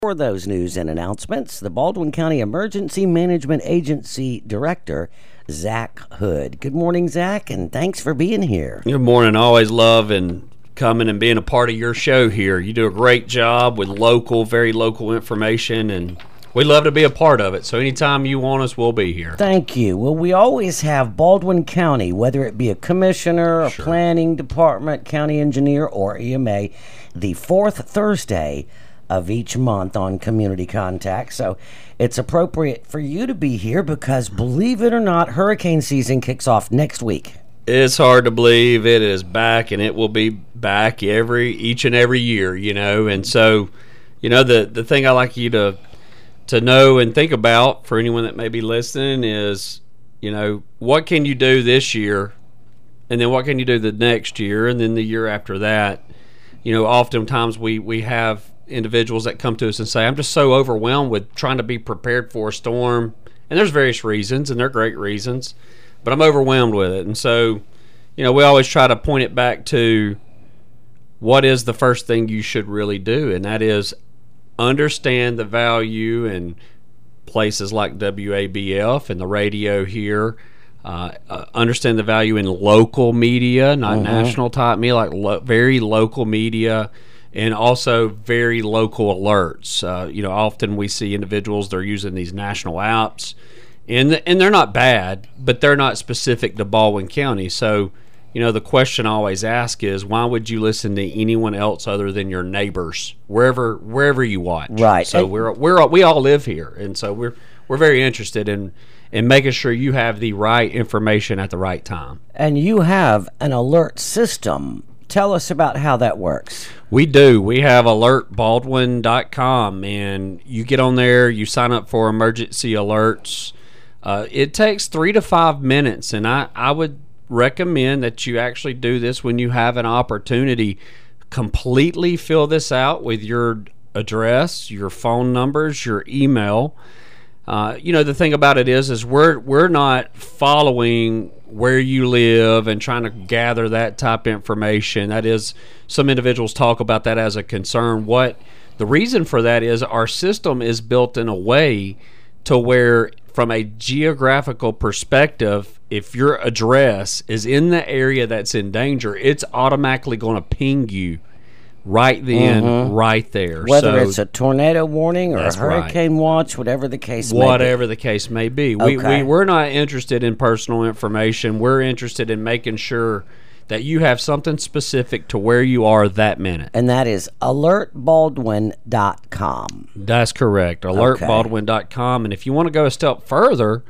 For those news and announcements, the Baldwin County Emergency Management Agency Director, Zach Hood. Good morning, Zach, and thanks for being here. Good morning. I always love and coming and being a part of your show here. You do a great job with very local information, and we love to be a part of it. So anytime you want us, we'll be here. Thank you. Well, we always have Baldwin County, whether it be a commissioner, a planning department, county engineer, or EMA, the fourth Thursday of each month on Community Contact. So it's appropriate for you to be here because, believe it or not, hurricane season kicks off next week. It's hard to believe it is back, and it will be back each and every year, And so, the thing I like you to know and think about for anyone that may be listening is, what can you do this year, and then what can you do the next year, and then the year after that. Oftentimes we have individuals that come to us and say, I'm just so overwhelmed with trying to be prepared for a storm, and there's various reasons, and they're great reasons, but I'm overwhelmed with it. And so, we always try to point it back to what is the first thing you should really do, and that is understand the value in places like WABF and the radio here. Understand the value in local media, not national type media, like very local media, and also very local alerts. Often we see individuals, they're using these national apps, and they're not bad, but they're not specific to Baldwin County. So, the question I always ask is, why would you listen to anyone else other than your neighbors, wherever you watch? Right. So we all live here, and so we're very interested in making sure you have the right information at the right time. And you have an alert system. Tell us about how that works. We do. We have alertbaldwin.com, and you get on there, you sign up for emergency alerts. It takes 3 to 5 minutes, and I would recommend that you actually do this when you have an opportunity. Completely fill this out with your address, your phone numbers, your email. The thing about it is we're not following where you live and trying to gather that type of information. That is, some individuals talk about that as a concern. What the reason for that is, our system is built in a way to where, from a geographical perspective, if your address is in the area that's in danger, it's automatically going to ping you right then, right there. Whether it's a tornado warning or a hurricane watch, whatever the case may be. We're not interested in personal information. We're interested in making sure that you have something specific to where you are that minute. And that is alertbaldwin.com. That's correct, alertbaldwin.com. And if you want to go a step further,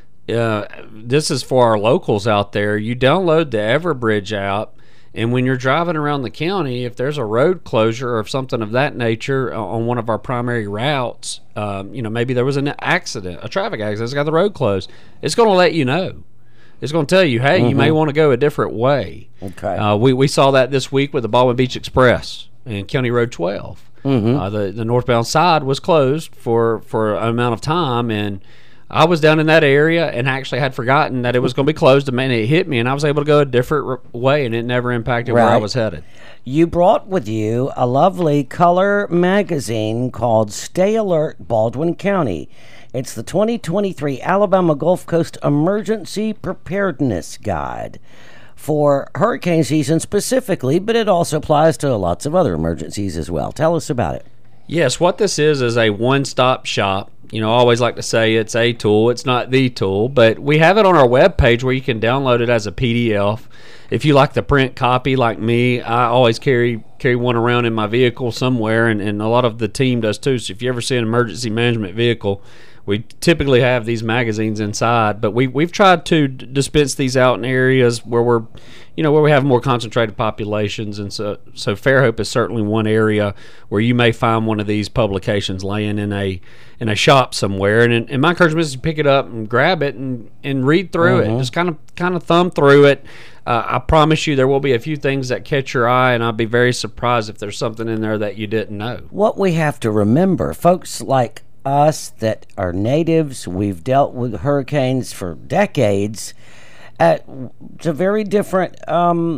this is for our locals out there. You download the Everbridge app, and when you're driving around the county, if there's a road closure or something of that nature on one of our primary routes, maybe there was an accident, a traffic accident, it's got the road closed, it's going to let you know. It's going to tell you, hey, you may want to go a different way. Okay. We saw that this week with the Baldwin Beach Express and County Road 12. The northbound side was closed for an amount of time, and I was down in that area and actually had forgotten that it was going to be closed, and it hit me, and I was able to go a different way, and it never impacted where I was headed. You brought with you a lovely color magazine called Stay Alert Baldwin County. It's the 2023 Alabama Gulf Coast Emergency Preparedness Guide for hurricane season specifically, but it also applies to lots of other emergencies as well. Tell us about it. Yes, what this is a one-stop shop. I always like to say it's a tool. It's not the tool, but we have it on our webpage where you can download it as a PDF. If you like the print copy like me, I always carry one around in my vehicle somewhere, and a lot of the team does too. So if you ever see an emergency management vehicle, we typically have these magazines inside, but we've tried to dispense these out in areas where where we have more concentrated populations, and so Fairhope is certainly one area where you may find one of these publications laying in a shop somewhere. And my encouragement is to pick it up and grab it and read through it, just kind of thumb through it. I promise you there will be a few things that catch your eye, and I'll be very surprised if there's something in there that you didn't know. What we have to remember, folks like us that are natives, we've dealt with hurricanes for decades. It's a very different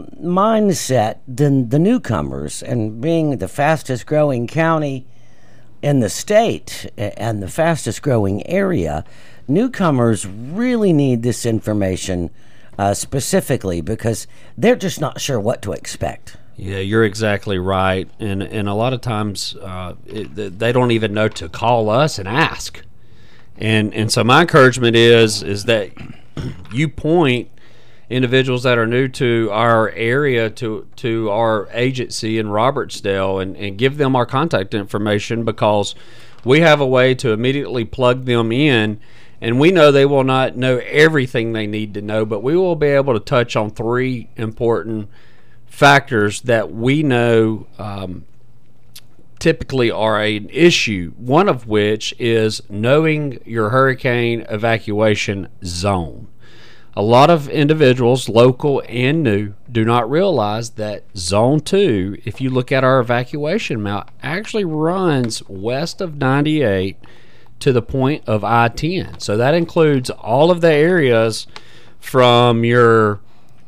mindset than the newcomers. And being the fastest growing county in the state and the fastest growing area, newcomers really need this information specifically because they're just not sure what to expect. Yeah, you're exactly right, and a lot of times they don't even know to call us and ask, and so my encouragement is that you point individuals that are new to our area to our agency in Robertsdale and give them our contact information, because we have a way to immediately plug them in, and we know they will not know everything they need to know, but we will be able to touch on three important factors that we know typically are an issue, one of which is knowing your hurricane evacuation zone. A lot of individuals, local and new, do not realize that Zone 2, if you look at our evacuation map, actually runs west of 98 to the point of I-10. So that includes all of the areas from your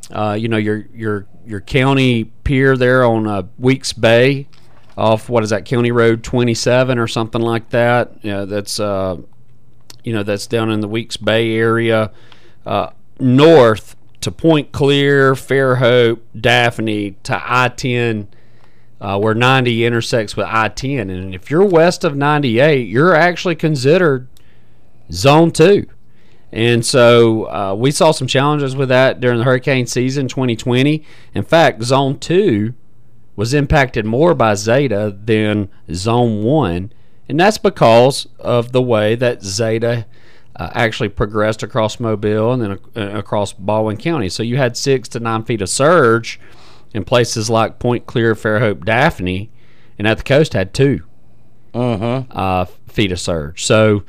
county pier there on Weeks Bay, off County Road 27 or something like that. That's that's down in the Weeks Bay area. North to Point Clear, Fairhope, Daphne to I-10, where 90 intersects with I-10. And if you're west of 98, you're actually considered Zone 2. And so we saw some challenges with that during the hurricane season 2020. In fact, Zone 2 was impacted more by Zeta than Zone 1. And that's because of the way that Zeta actually progressed across Mobile and then across Baldwin County. So you had 6 to 9 feet of surge in places like Point Clear, Fairhope, Daphne, and at the coast had 2 feet of surge. So,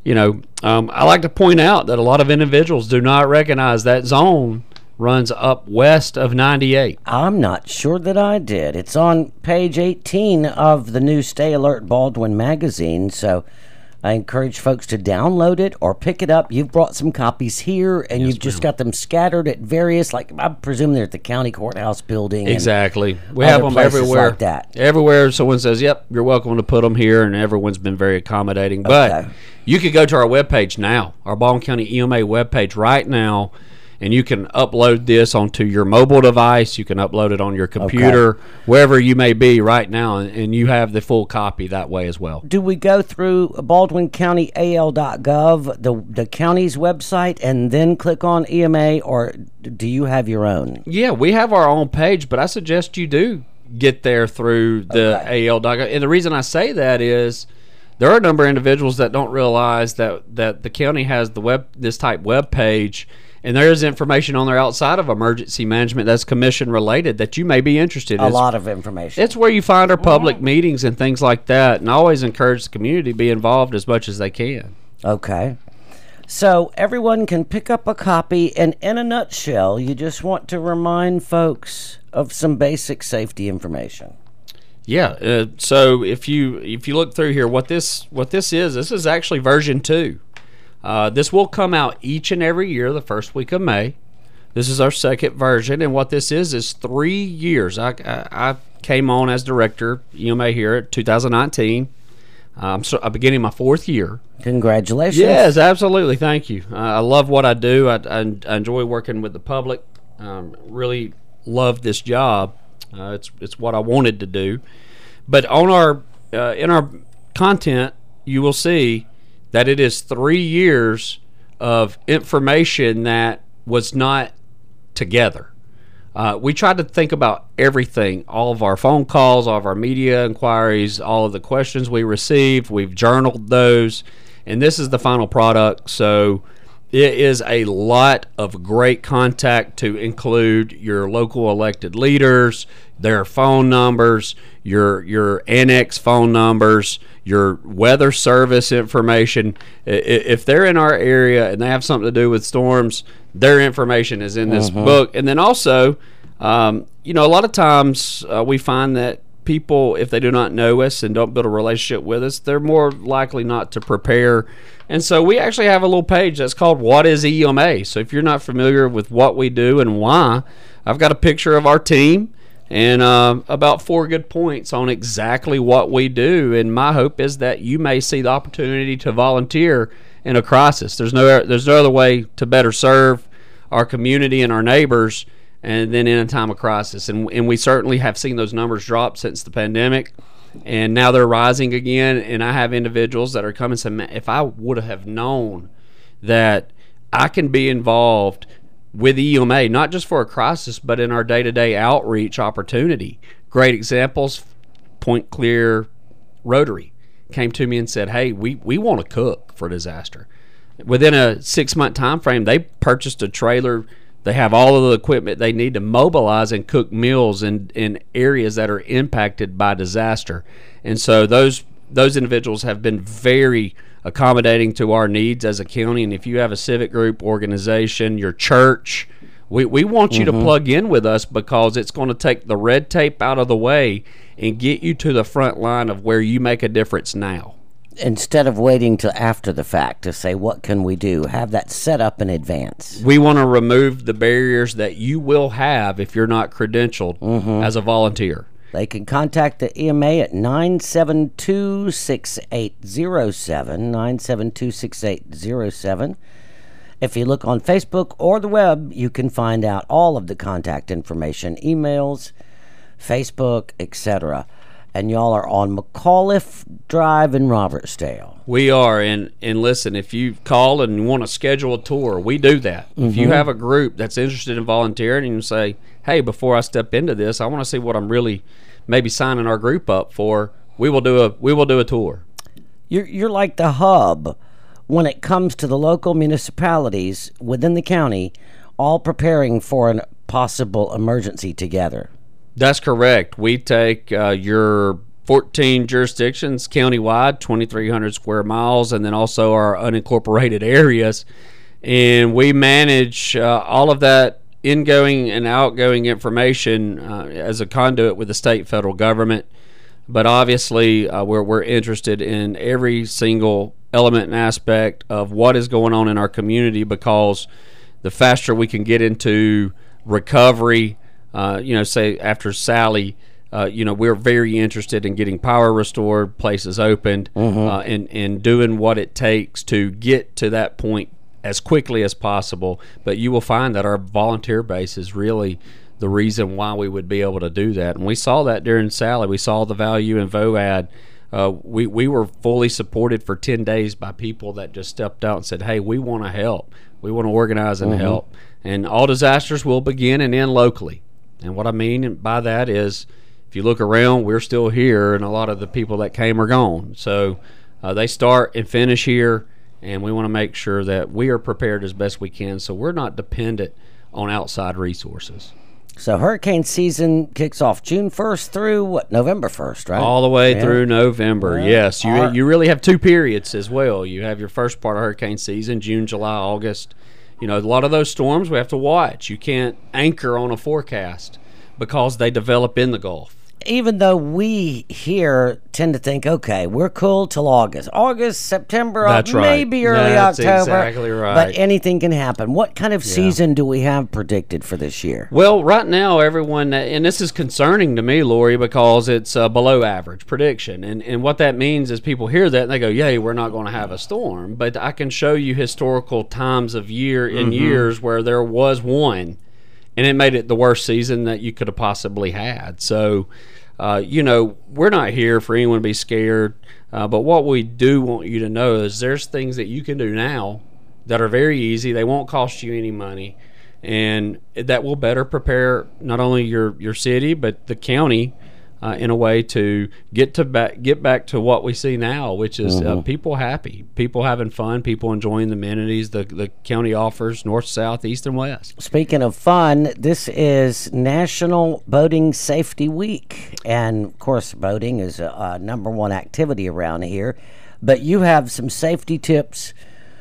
I like to point out that a lot of individuals do not recognize that zone runs up west of 98. I'm not sure that I did. It's on page 18 of the new Stay Alert Baldwin magazine, so I encourage folks to download it or pick it up. You've brought some copies here, and you've just got them scattered at various, I presume they're at the county courthouse building. Exactly. We have them everywhere. Like that. Everywhere someone says, yep, you're welcome to put them here, and everyone's been very accommodating. But you could go to our webpage now, our Baldwin County EMA webpage right now, and you can upload this onto your mobile device. You can upload it on your computer, wherever you may be right now, and you have the full copy that way as well. Do we go through baldwincountyal.gov, the county's website, and then click on EMA, or do you have your own? Yeah, we have our own page, but I suggest you do get there through the AL.gov. And the reason I say that is there are a number of individuals that don't realize that the county has this type web page, and there is information on there outside of emergency management that's commission related that you may be interested in. A lot of information. It's where you find our public meetings and things like that, and I always encourage the community to be involved as much as they can. Okay. So everyone can pick up a copy, and in a nutshell, you just want to remind folks of some basic safety information. Yeah. So if you look through here, what this is actually version 2. This will come out each and every year the first week of May. This is our second version, and what this is 3 years. I came on as director EMA here at 2019. I'm beginning my 4th year. Congratulations. Yes, absolutely. Thank you. I love what I do. I enjoy working with the public. Really love this job. It's what I wanted to do. But on in our content, you will see that it is 3 years of information that was not together. We tried to think about everything, all of our phone calls, all of our media inquiries, all of the questions we received. We've journaled those, and this is the final product. So it is a lot of great contact to include your local elected leaders, their phone numbers, your annex phone numbers, your weather service information. If they're in our area and they have something to do with storms, their information is in this book. And then also, a lot of times we find that people, if they do not know us and don't build a relationship with us, they're more likely not to prepare. And so we actually have a little page that's called What is EMA? So if you're not familiar with what we do and why, I've got a picture of our team, and about 4 good points on exactly what we do. And my hope is that you may see the opportunity to volunteer in a crisis. There's no other way to better serve our community and our neighbors, and then in a time of crisis. And we certainly have seen those numbers drop since the pandemic, and now they're rising again. And I have individuals that are coming and saying, man, if I would have known that I can be involved with EMA, not just for a crisis, but in our day-to-day outreach opportunity. Great examples, Point Clear Rotary came to me and said, hey, we want to cook for disaster. Within a 6-month time frame, they purchased a trailer. They have all of the equipment they need to mobilize and cook meals in areas that are impacted by disaster. And so those individuals have been very accommodating to our needs as a county. And if you have a civic group, organization, your church, we want you to plug in with us, because it's going to take the red tape out of the way and get you to the front line of where you make a difference now. Instead of waiting till after the fact to say, what can we do? Have that set up in advance. We want to remove the barriers that you will have if you're not credentialed as a volunteer. They can contact the EMA at 972-6807, 972-6807. If you look on Facebook or the web, you can find out all of the contact information, emails, Facebook, etc. And y'all are on McAuliffe Drive in Robertsdale. We are, and listen, if you call and you want to schedule a tour, we do that. If you have a group that's interested in volunteering and you say, hey, before I step into this, I want to see what I'm really maybe signing our group up for, we will do a tour. You're like the hub when it comes to the local municipalities within the county, all preparing for a possible emergency together. That's correct. We take your 14 jurisdictions countywide, 2,300 square miles, and then also our unincorporated areas, and we manage all of that ingoing and outgoing information as a conduit with the state and federal government. But obviously, we're interested in every single element and aspect of what is going on in our community, because the faster we can get into recovery, say after Sally, we're very interested in getting power restored, places opened, and doing what it takes to get to that point as quickly as possible. But you will find that our volunteer base is really the reason why we would be able to do that. And we saw that during Sally. We saw the value in VOAD. We were fully supported for 10 days by people that just stepped out and said, hey, we want to help. We want to organize and help. And all disasters will begin and end locally. And what I mean by that is, if you look around, we're still here, and a lot of the people that came are gone. So they start and finish here, and we want to make sure that we are prepared as best we can, so we're not dependent on outside resources. So hurricane season kicks off June 1st through November 1st, right? All the way through November, yes. You really have 2 periods as well. You have your first part of hurricane season, June, July, August. A lot of those storms we have to watch. You can't anchor on a forecast because they develop in the Gulf. Even though we here tend to think, okay, we're cool till August, September, maybe early October. That's exactly right. But anything can happen. What kind of season do we have predicted for this year? Well, right now, everyone, and this is concerning to me, Lori, because it's a below average prediction. And what that means is people hear that and they go, yay, we're not going to have a storm. But I can show you historical times of years where there was one, and it made it the worst season that you could have possibly had. So, we're not here for anyone to be scared. But what we do want you to know is there's things that you can do now that are very easy. They won't cost you any money, and that will better prepare not only your city but the county in a way to get back to what we see now, which is people happy, people having fun, people enjoying the amenities the county offers, north, south, east, and west. Speaking of fun, this is National Boating Safety Week, and of course boating is a number one activity around here, but you have some safety tips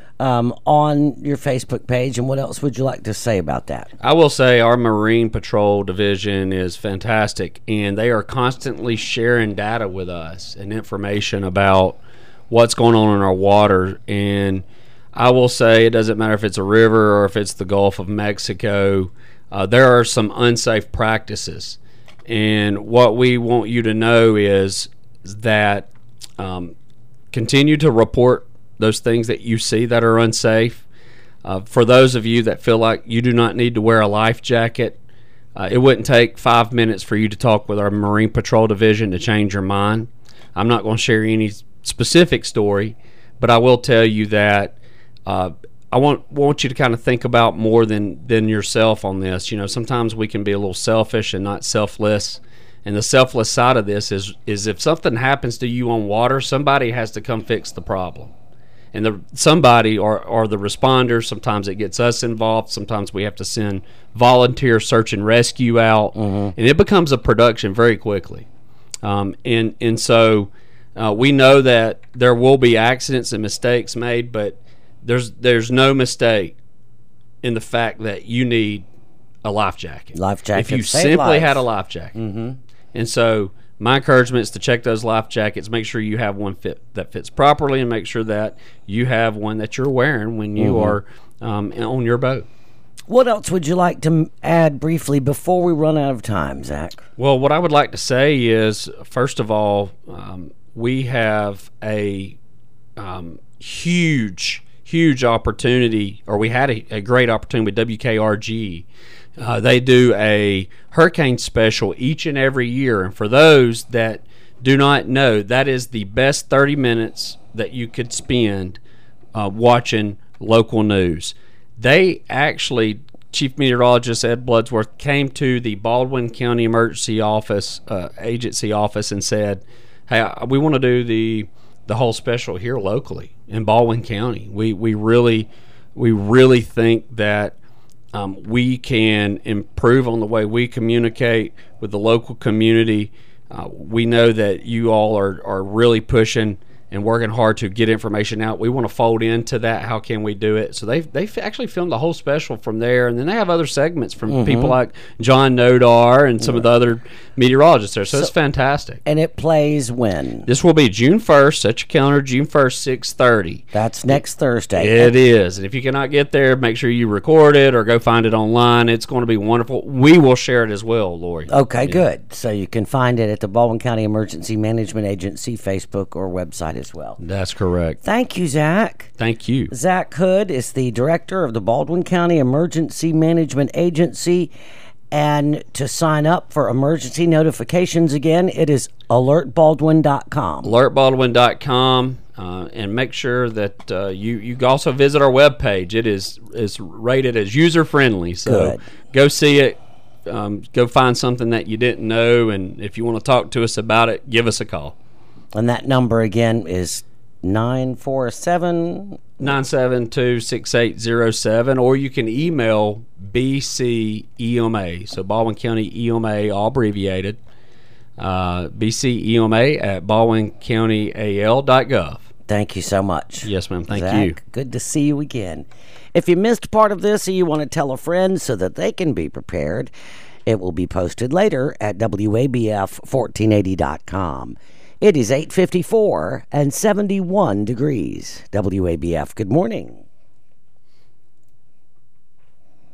on your Facebook page, and what else would you like to say about that? I will say our Marine Patrol Division is fantastic, and they are constantly sharing data with us and information about what's going on in our water. And I will say it doesn't matter if it's a river or if it's the Gulf of Mexico, there are some unsafe practices. And what we want you to know is that continue to report those things that you see that are unsafe. For those of you that feel like you do not need to wear a life jacket, it wouldn't take 5 minutes for you to talk with our Marine Patrol Division to change your mind. I'm not going to share any specific story, but I will tell you that I want you to kind of think about more than yourself on this. You know, sometimes we can be a little selfish and not selfless. And the selfless side of this is if something happens to you on water, somebody has to come fix the problem. And somebody are the responders. Sometimes it gets us involved. Sometimes we have to send volunteer search and rescue out. And it becomes a production very quickly. And so we know that there will be accidents and mistakes made, but there's no mistake in the fact that you need a life jacket. Life jacket. If you simply had a life jacket. And so my encouragement is to check those life jackets, make sure you have one that fits properly, and make sure that you have one that you're wearing when you are on your boat. What else would you like to add briefly before we run out of time, Zach? Well, what I would like to say is, first of all, we have a huge opportunity, or we had a great opportunity with WKRG. They do a hurricane special each and every year. And for those that do not know, that is the best 30 minutes that you could spend watching local news. They actually, Chief Meteorologist Ed Bloodsworth came to the Baldwin County Emergency Office, Agency office, and said, hey, we want to do the whole special here locally in Baldwin County. We really think that we can improve on the way we communicate with the local community. We know that you all are really pushing and working hard to get information out. We want to fold into that. How can we do it? So they've actually filmed the whole special from there, and then they have other segments from people like John Nodar and some of the other meteorologists there. So it's fantastic. And it plays when? This will be June 1st. Set your calendar, June 1st, 6:30. That's next Thursday. It is. And if you cannot get there, make sure you record it or go find it online. It's going to be wonderful. We will share it as well, Lori. Okay, good. So you can find it at the Baldwin County Emergency Management Agency Facebook or website as well. That's correct. Thank you, Zach. Thank you. Zach Hood is the director of the Baldwin County Emergency Management Agency. And to sign up for emergency notifications again, it is alertbaldwin.com. Alertbaldwin.com. And make sure that you also visit our webpage. It is rated as user-friendly. So Good. Go see it. Go find something that you didn't know. And if you want to talk to us about it, give us a call. And that number again is 947 972-6807, or you can email BCEMA, so Baldwin County EMA, all abbreviated, BCEMA at baldwincountyal.gov. Thank you so much. Yes, ma'am. Thank Zach, you. Good to see you again. If you missed part of this or you want to tell a friend so that they can be prepared, it will be posted later at WABF1480.com. It is 8:54 and 71 degrees. WABF, good morning.